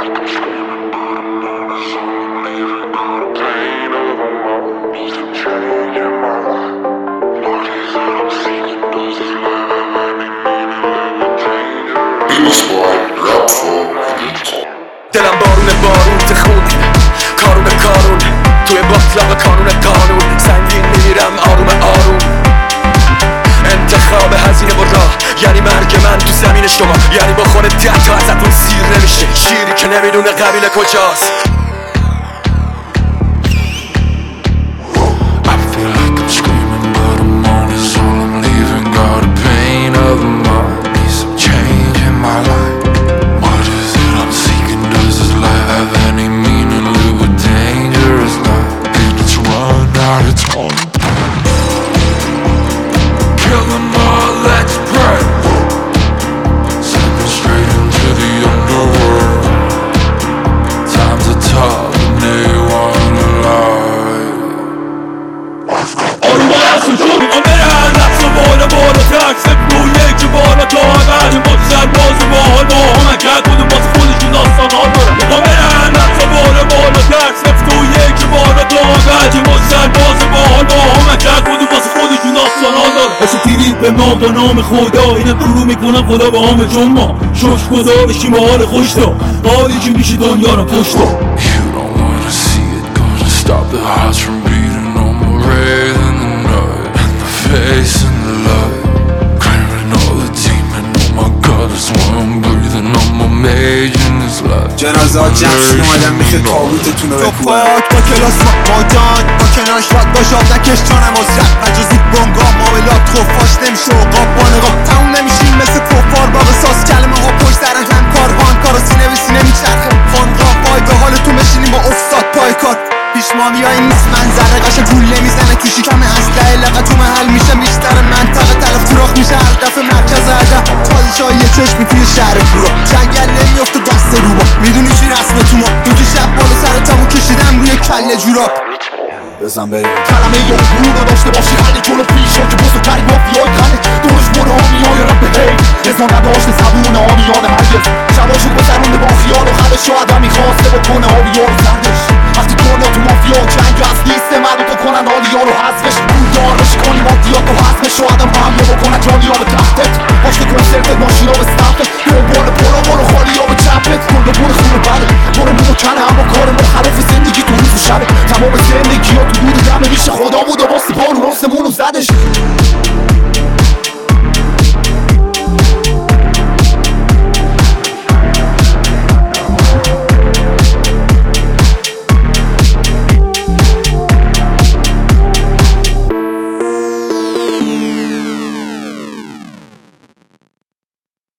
دلم بارون تخون کارون توی باطلاق قانون سنگین میرم آروم انتخاب هزینه و راه یعنی مرگ من تو زمین شما، یعنی با خون 10 تا ازتون سیر نمیشه، شیری که نمیدونه قبیله کجاست. به ما با نام خدا اینم پرو میکنم خدا با همه جون ما شوش گذارشیم و حال خوش دا حالی که میشه دنیا رو پشت دا. You don't wanna see it, gonna stop the hearts from beating. No more raising the night and the face and the light, craving all the demon. Oh my God, that's why I'm breathing. No more major this life. جنازات جمشین اومدن میشه تابوتتون رو بکوبن با کلاس ما جان با کنارش رد باشاد نکش جانم از رد مجازید بانگاه معاملات خفاش نمیشه و قاب بانقاب تموم نمیشیم مثل کفار با قصاص کلمه ها پشت سر هم کاروان کارو سینه به سینه میچرخه خانقاه وای به حالتون بشینیم با استاد پای کار پیشمامیایی نیست منظره قشن گول نمیزنه تو شکم اسلحه لقه تو محل میشه بیشتر منطقه طرف تو راه میشه هر دفعه مرکز عدم پادشاهی یه چشمی توی شهر کورا جنگل نمیافته دست روبا میدونی چی رسمه تو ما دوتی شب بالا سر تمو کشیدم روی کله جوراب بزن بریم کلمه یا برو نداشته باشی خلی جلو پیش که بزرگترین مافیای خنه دورش برو آمیای رب هی ازا نداشته زبون آمیان هرگز شباشو بزرونده با خیال و خلش و آدمی خواسته بکنه آبیا رو سردش وقتی دنیا تو مافیا جنگ از لیست مردم تو کنن آلیا رو حذفش بودار بشی کنی مادیات و حذفش و آدم حمله بکنن جانی ها به تختت باشته کنسرتت ماشین ها به سمتت برو خالی ها به چپت گل